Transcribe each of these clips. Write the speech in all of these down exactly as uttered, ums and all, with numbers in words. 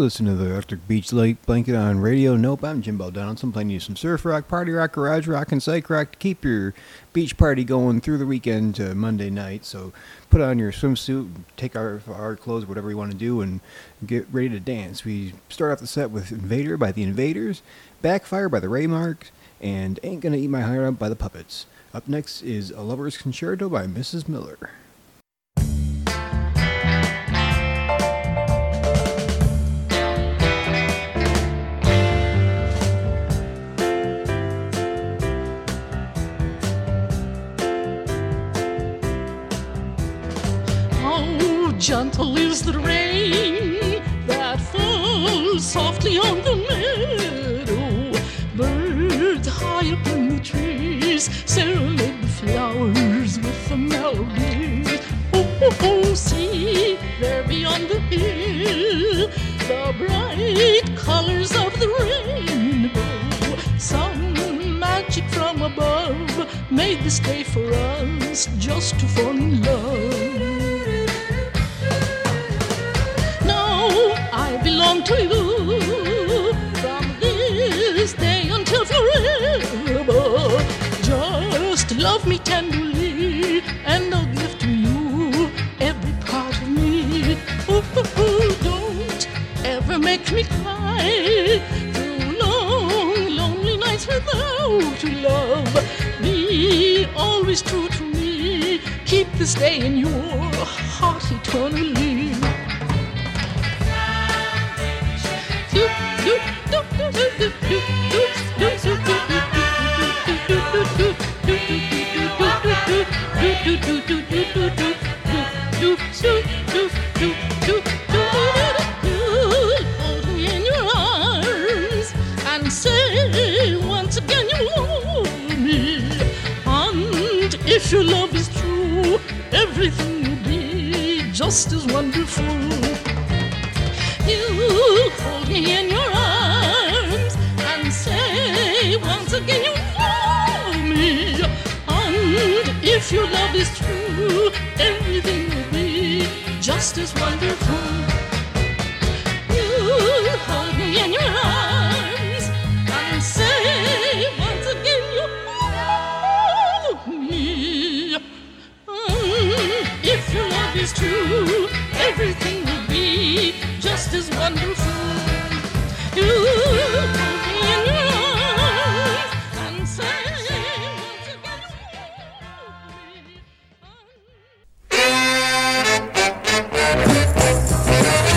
listen to the Electric Beach Lake Blanket on Radio Nope. I'm Jim Bell Donaldson, playing you some surf rock, party rock, garage rock, and psych rock to keep your beach party going through the weekend to Monday night. So put on your swimsuit, take our our clothes, whatever you want to do, and get ready to dance. We start off the set with Invader by the Invaders, Backfire by the Raymarks, and Ain't Gonna Eat My Heart Out by the Puppets. Up next is A Lover's Concerto by Missus Miller. Gentle is the rain that falls softly on the meadow. Birds high up in the trees serenade the flowers with a melody. Oh, oh, oh, see there beyond the hill the bright colors of the rainbow. Some magic from above made this day for us just to fall in love. I belong to you from this day until forever. Just love me tenderly and I'll give to you every part of me. Ooh, ooh, ooh, don't ever make me cry through long, lonely nights without your love. Be always true to me. Keep this day in your heart eternally. Hold me in your arms and say once again you love me. And if your love is true, everything will be just as wonderful. You hold me in your arms and say once again you love me. And if your love is true, everything will be just as wonderful. You hold me in your arms and say once again you love me. And if your love is true, everything will be just as wonderful. You hold me in your arms and say once again you love me.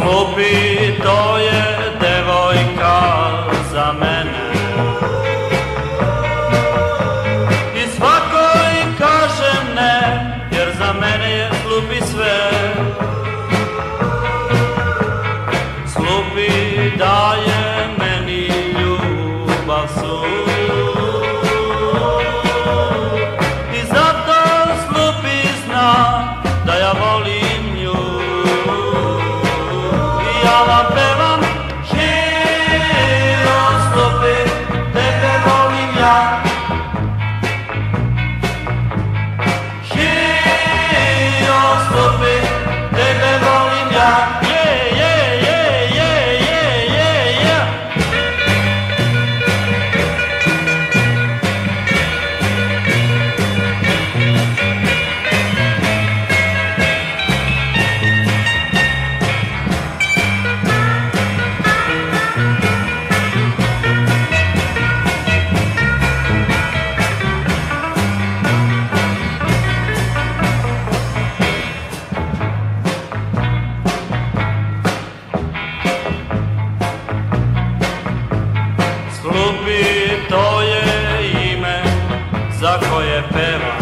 Slupi, to je devojka za mene. I svako i kaže ne, jer za mene je Slupi sve. Slupi daje meni ljubav svu. I zato Slupi zna da ja volim nju. I ja vam pevam živio Slupi, tebe volim ja. Živio Slupi, tebe volim ja. Je, je, je, je, je, je, je. Slupi, to je ime za koje pevam.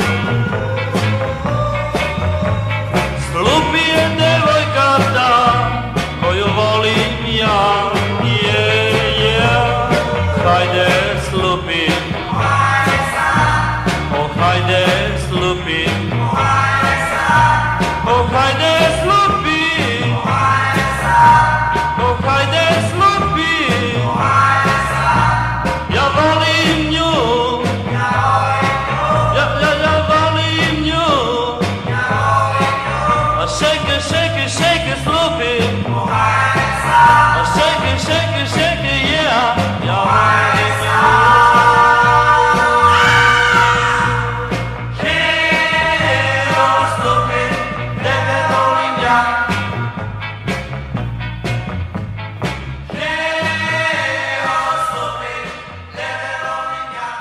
Slupi je devojka ta koju volim ja. Je, je, hajde Slupi, o hajde Slupi, o hajde Slupi, o hajde Slupi. Ja volim nju, ja, ja, ja volim nju. A shake it, shake it, shake it, Slupi. A shake it, shake it, shake it, yeah. Ja volim nju. Živio Slupi, tebe volim ja. Živio Slupi, tebe volim ja.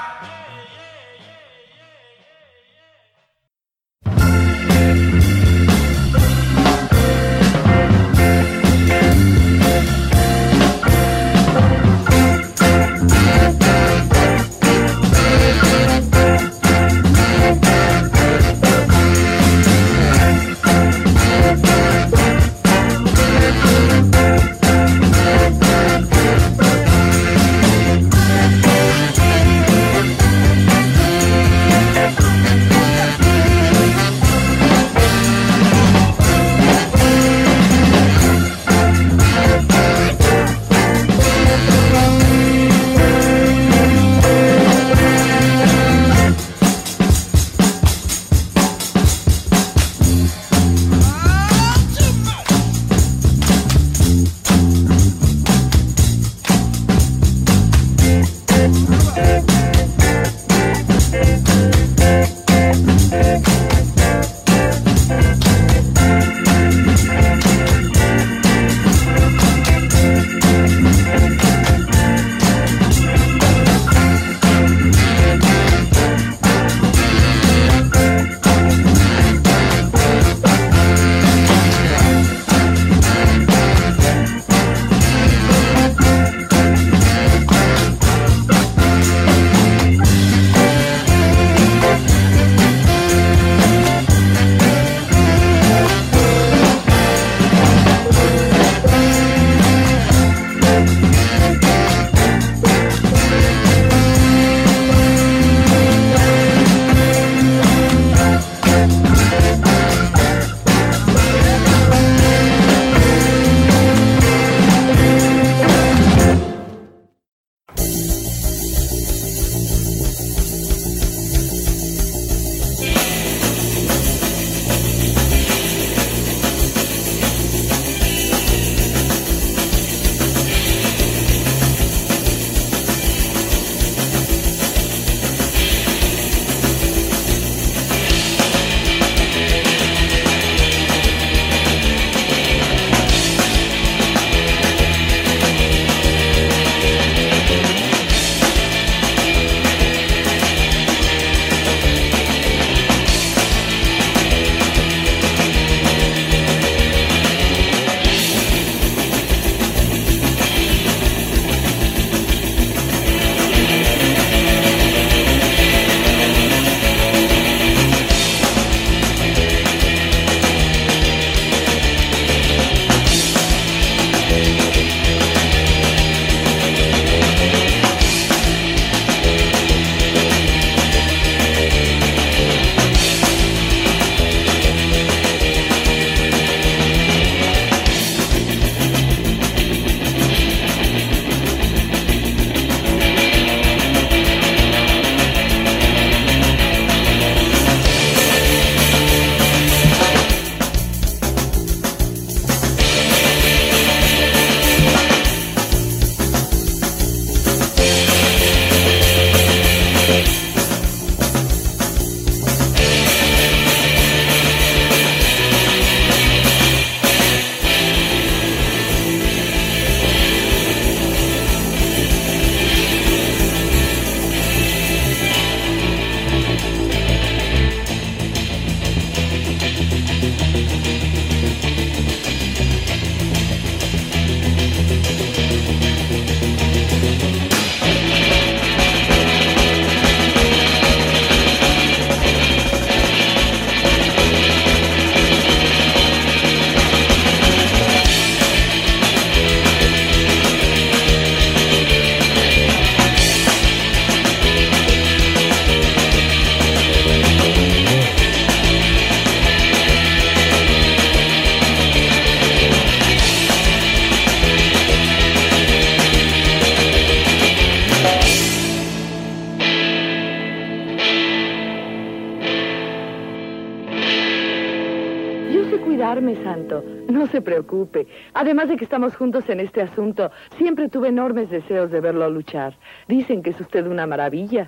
Santo, no se preocupe. Además de que estamos juntos en este asunto, siempre tuve enormes deseos de verlo luchar. Dicen que es usted una maravilla.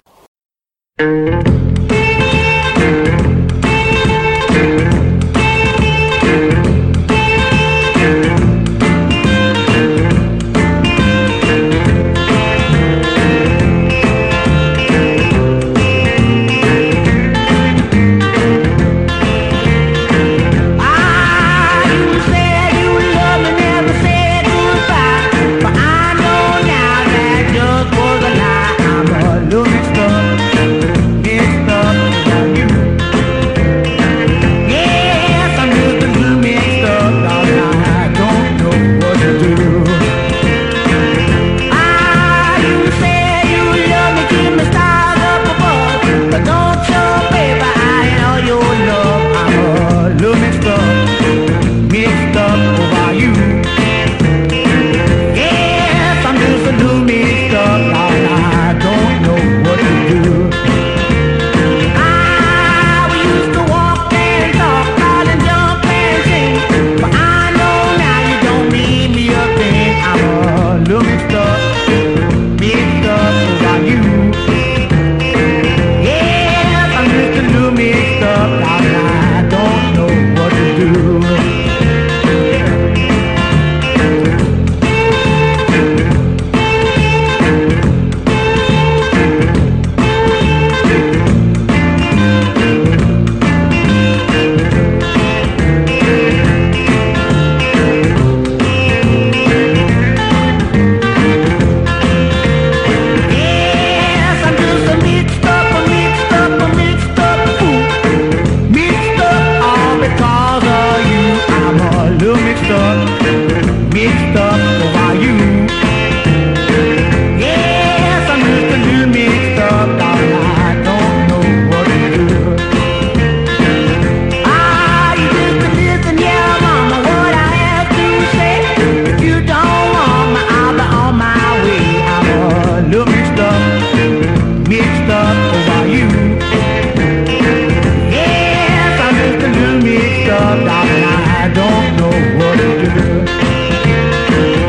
I don't know what to do.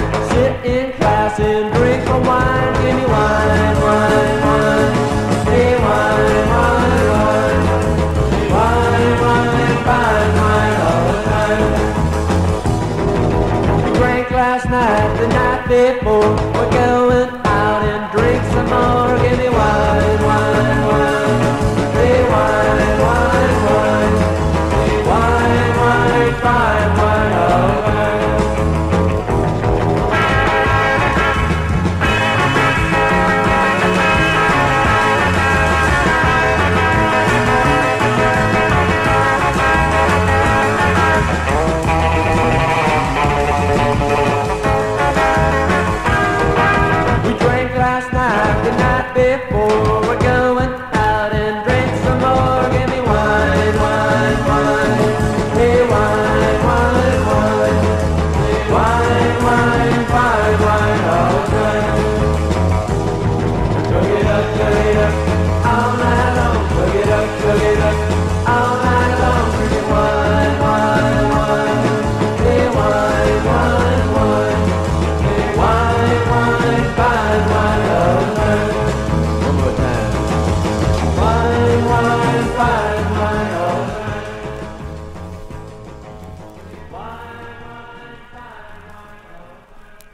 Sit in class and drink my wine. Give me wine, wine, wine. Hey, wine, wine, wine. Wine, wine, fine wine all the time. We drank last night, the night before. We're going out and drink some more. Give me wine, wine, wine. Hey, wine, wine, wine. Hey, wine, wine, fine wine all the time. Before we're going out and drink some more. Give me wine, wine, wine. Hey, wine, wine, wine. Hey, wine, wine, fine wine all the time. Chug it up, chug it up, all night long. Chug it up, chug it up, all night long. Drinking wine, wine, wine. Hey, wine, wine, wine. Hey, wine, wine, fine wine all the time. Wine, wine, fine wine all the time. Wine, wine, fine wine all the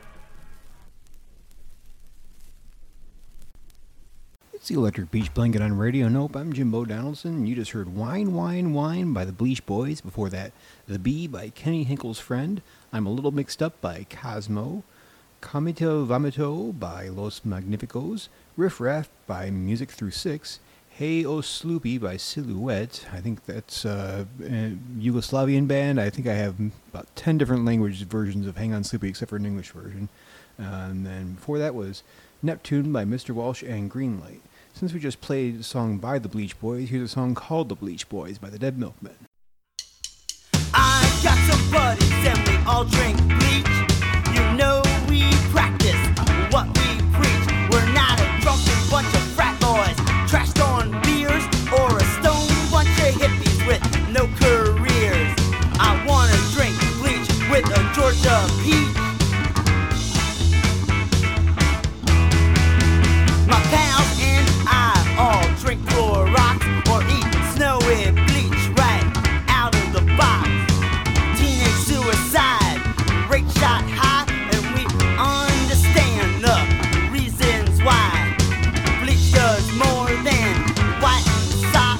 time. It's the Electric Beach Blanket on Radio Nope. I'm Jimbo Donaldson. You just heard Wine, Wine, Wine by the Bleach Boys. Before that, The Bee by Kenny Hinkle's Friend. I'm a Little Mixed Up by Cosmo. Comito Vomito by Los Magnificos. Riff Raff by Music Through Six. Hey O Sloopy by Silhouette. I think that's uh, a Yugoslavian band. I think I have about ten different language versions of Hang On Sloopy except for an English version. Uh, and then before that was Neptune by Mister Walsh and Greenlight. Since we just played a song by the Bleach Boys, here's a song called The Bleach Boys by the Dead Milkmen. I got some buddies and we all drink bleach. You know we practice what we preach. We're not a drunken bunch of frat boys trashed on beers or a stone bunch of hippies with no careers. I wanna drink bleach with a Georgia peach. My pals and I all drink Clorox or eat snowy bleach right out of the box. Teenage suicide, rate shot high, and we understand the reasons why. Bleach does more than whiten socks.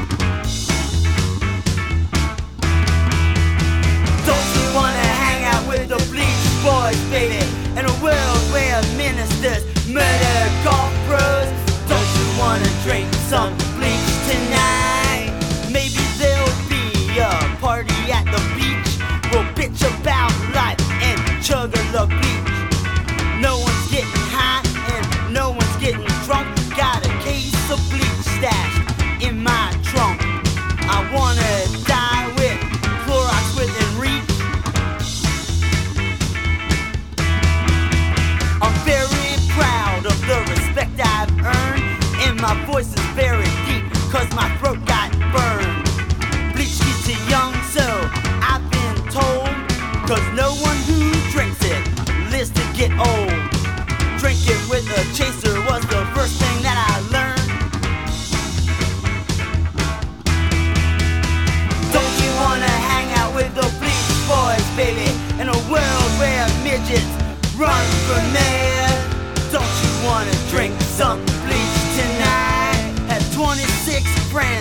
Don't you wanna hang out with the Bleach Boys, baby? In a world where ministers murder golf pros. Don't you wanna drink some bleach tonight? Maybe there'll be a party at the beach. We'll bitch about life and chug a the bleach. No one's getting high and no one's getting drunk. Got a case of bleach stashed in my trunk. I wanna die with Clorox within reach. I'm very proud of the respect I've earned, and my voice is very deep cause my throat got burned. Bleach keeps you young, so I've been told, cause no one who drinks it lives to get old. Drink it with a chaser was the first thing that I learned. Don't you wanna hang out with the Bleach Boys, baby? In a world where midgets run for mayor. Don't you wanna drink some bleach tonight? Had twenty-six friends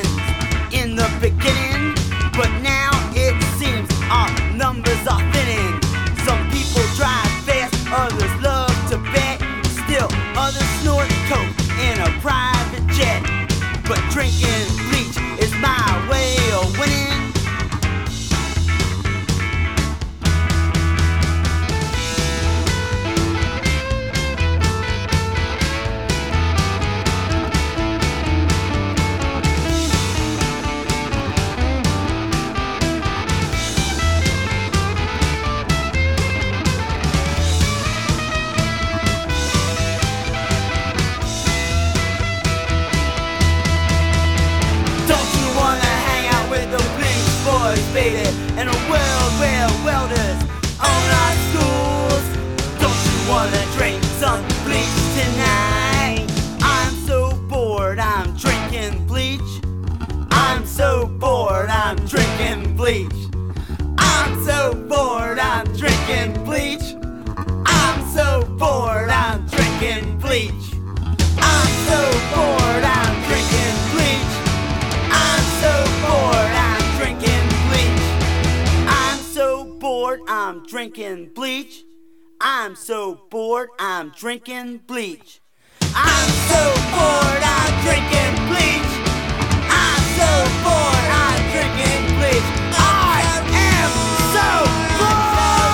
bleach. I'm so bored, I'm drinking bleach. I'm so bored, I'm drinking bleach. I'm so bored, I'm drinking bleach. I'm so bored, I'm drinking bleach. I'm so bored, I'm drinking bleach. I'm so bored, I'm drinking bleach. I'm so bored, I'm drinking bleach. I'm so bored, I'm drinking bleach. I am so bored.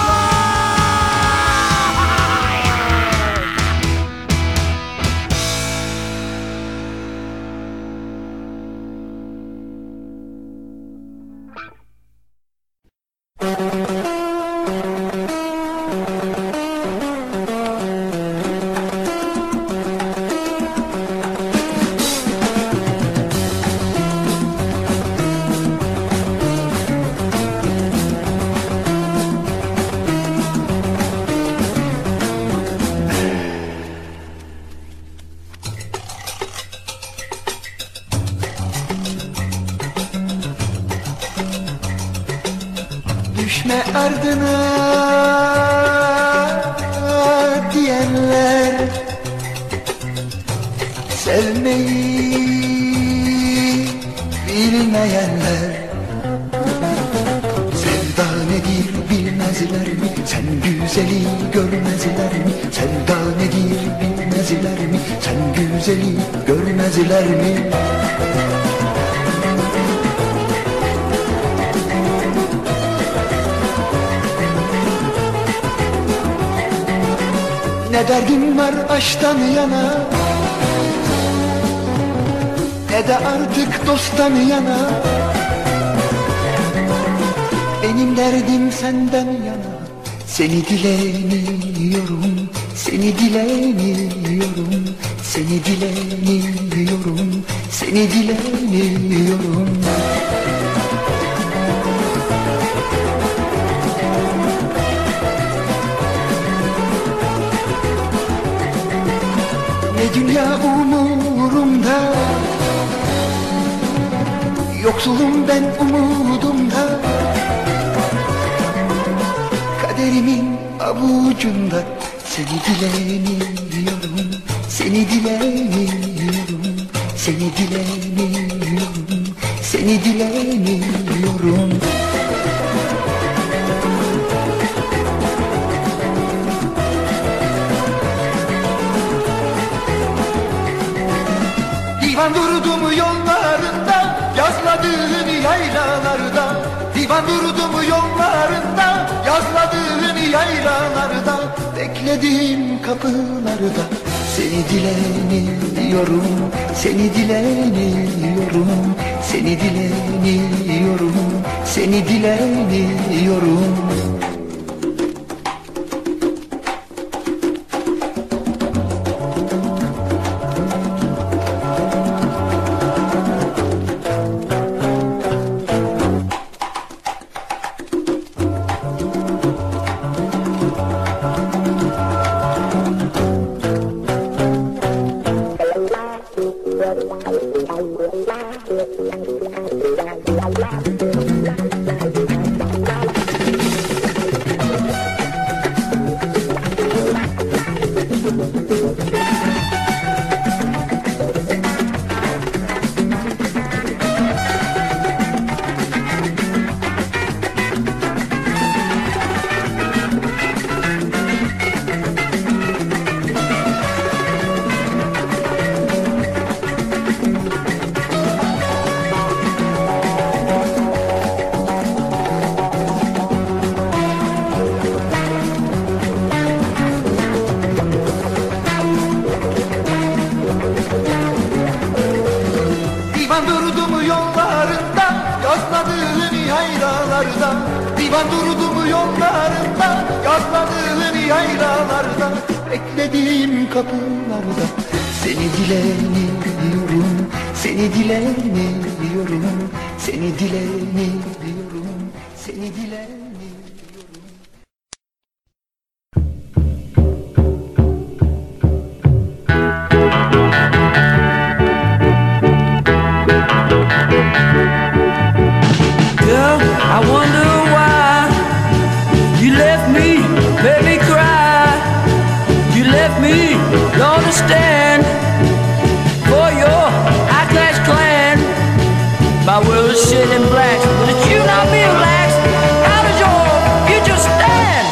Düşme ardına diyenler, sevmeyi bilmeyenler, sevda nedir bilmezler mi? Sen güzeli görmezler mi? Sevda nedir bilmezler mi? Sen güzeli görmezler mi? Ne derdim var aşktan yana, ne de artık dosttan yana. Benim derdim senden yana. Seni dileniyorum, seni dileniyorum, seni dileniyorum, seni dileniyorum. Ne dünya umurumda, yoksulum ben umudumda. Kaderimin avucunda, seni dileniyorum, seni dileniyorum, seni dileniyorum, seni dileniyorum. Divan durdum yollarında, yazladığın yaylalarda. Divan durdum yollarında, yazladığın yaylalarda. Bekledim kapılarda, seni dileniyorum, seni dileniyorum, seni dileniyorum, seni dileniyorum. Divan durdum yollarında, yazladığın yaylalarda. Divan durdum yollarında, yazladığın yaylalarda. Beklediğim kapılarda, seni dileniyorum, seni dileniyorum, seni dileniyorum, seni dileniyorum. Girl, I stand for your high-class clan. My world is shit in black, but it's you not me relaxed. How does your future stand?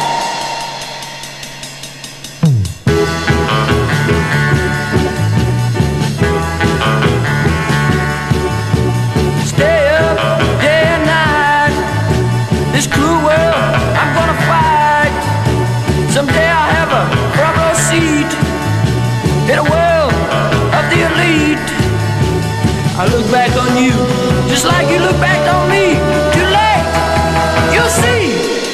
Stay up day and night. This cruel world I'm gonna fight. Someday I'll have a front row seat in a world of the elite. I look back on you just like you look back on me. Too late, you'll see.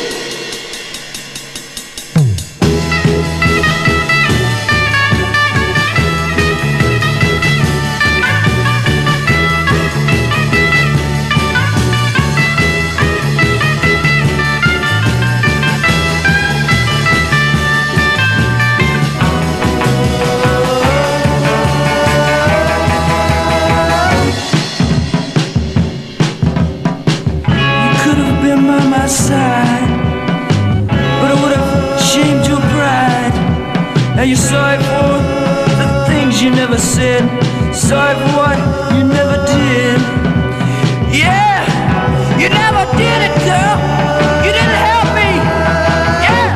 Side, but it would have shamed your pride. Now you're sorry for the things you never said, sorry for what you never did. Yeah, you never did it, girl. You didn't help me. Yeah.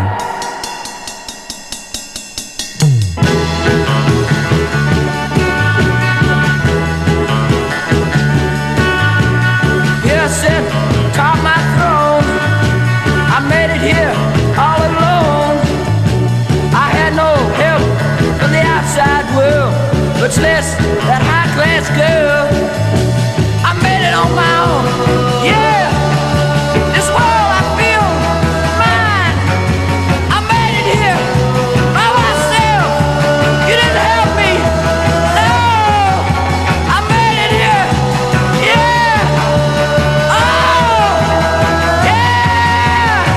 Yeah, I said, top my throne. I made it here all alone. I had no help from the outside world, much less that high-class girl. I made it on my own. Yeah, this world I feel mine. I made it here by myself. You didn't help me. No, I made it here. Yeah. Oh, yeah.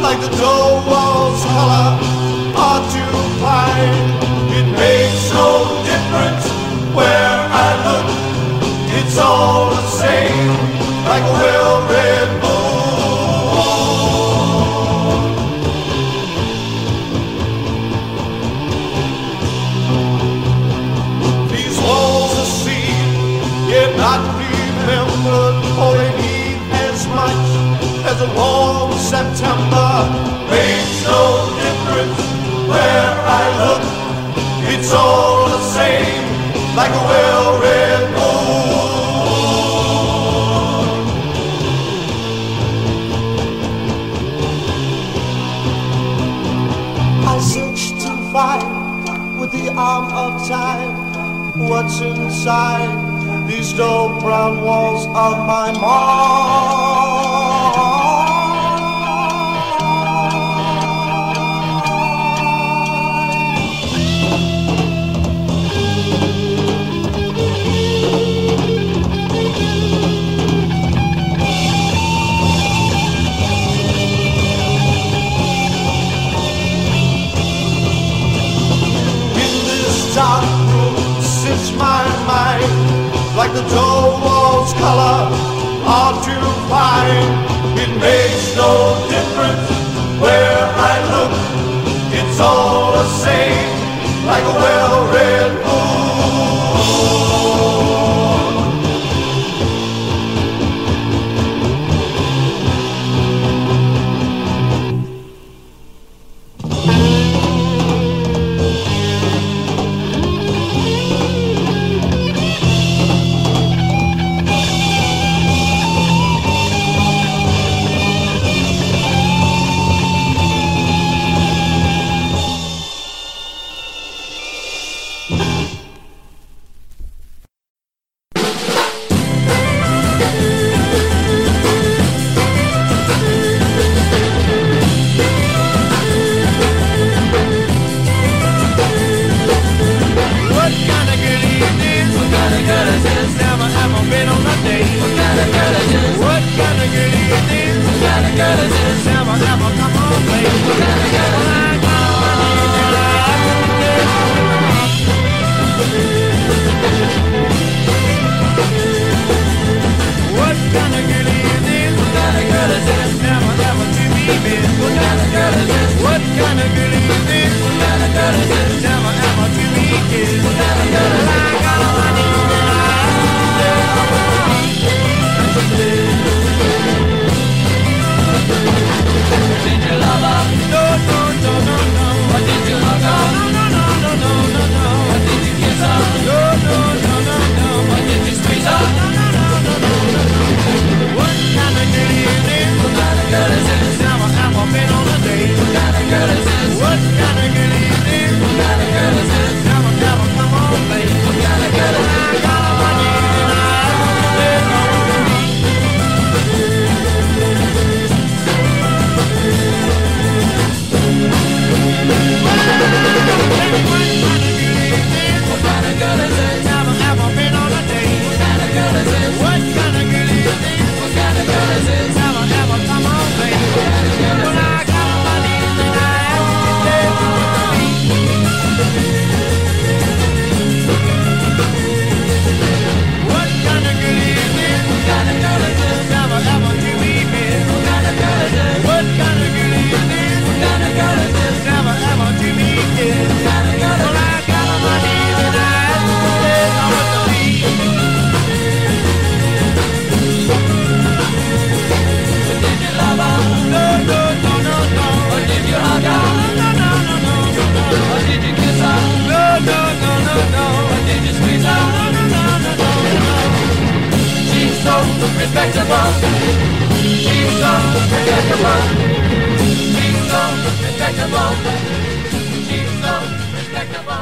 like the door walls color are too fine. It makes no difference where I look, it's all the same, like a well-read moon. These walls are seen, yet not remembered, for they need as much as a warm September. Makes no difference where I look, it's all the same, like a well-read moon. I search to find, with the arm of time, what's inside these dull brown walls of my mind. Dark room sits my mind, like the door walls color are too fine. It makes no difference where I look, it's all the same, like a well-read respectable. She's so respectable. She's so respectable. She's so respectable.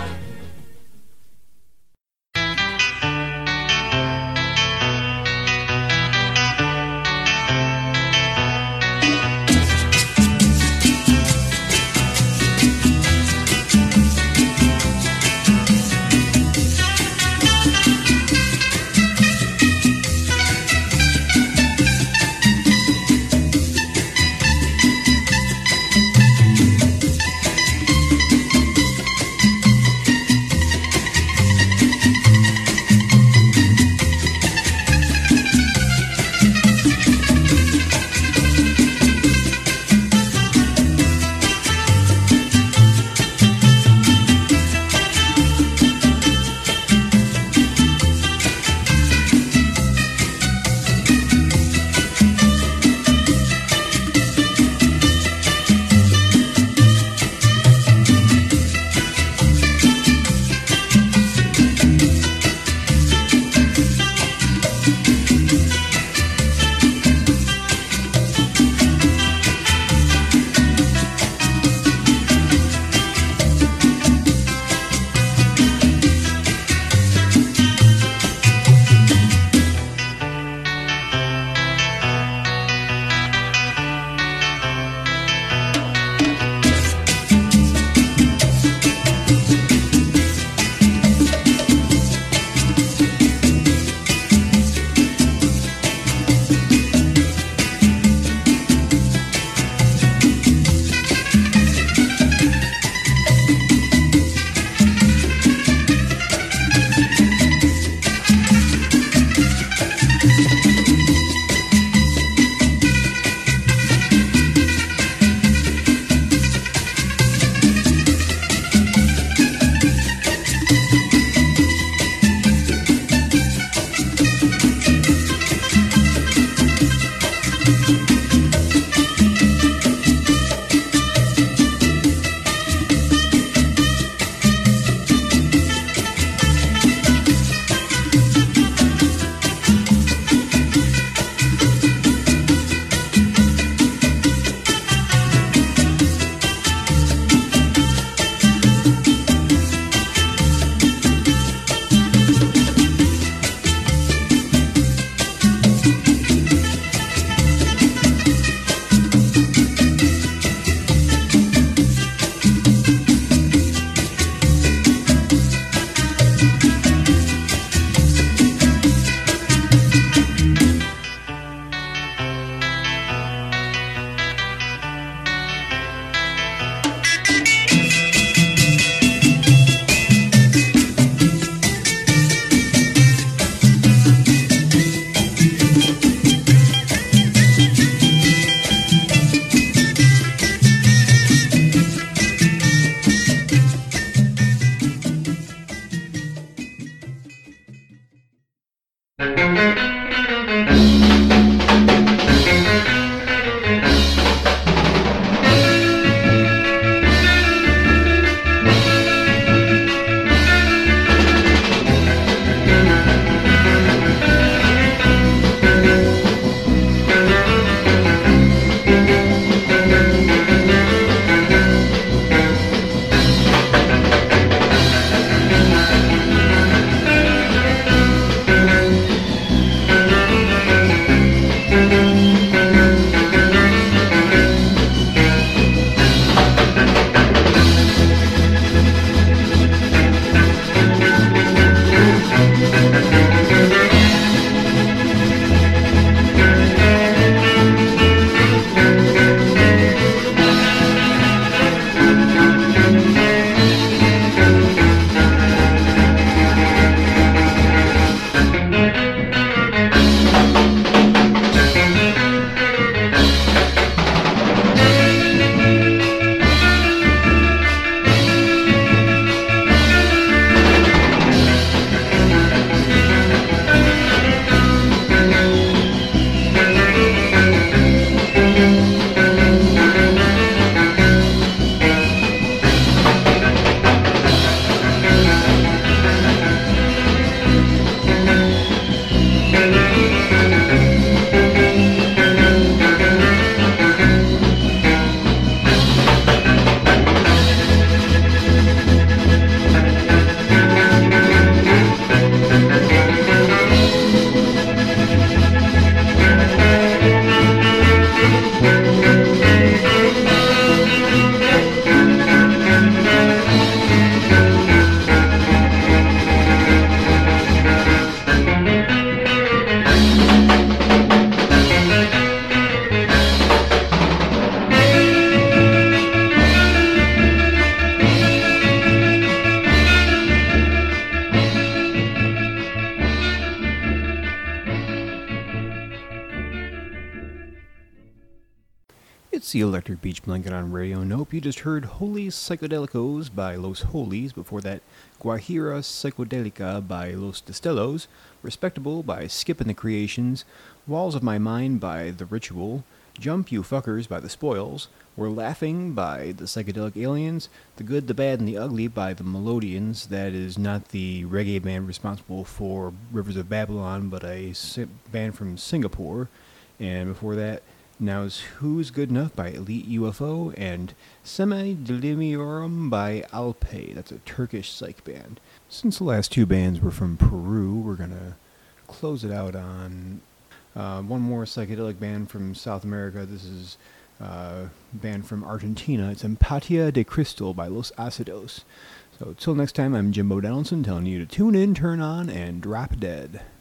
the Electric Beach Blanket on Radio Nope. You just heard Holy Psychodelicos by Los Holies. Before that, Guajira Psychodelica by Los Destellos. Respectable by Skip and the Creations. Walls of My Mind by The Ritual. Jump You Fuckers by The Spoils. We're Laughing by The Psychedelic Aliens. The Good, the Bad, and the Ugly by The Melodians. That is not the reggae band responsible for Rivers of Babylon, but a si- band from Singapore. And before that, now is Who's Good Enough by Elite U F O, and Semi Delimiorum by Alpe. That's a Turkish psych band. Since the last two bands were from Peru, we're going to close it out on uh, one more psychedelic band from South America. This is uh, a band from Argentina. It's Empatia de Cristal by Los Acidos. So till next time, I'm Jimbo Donaldson telling you to tune in, turn on, and drop dead.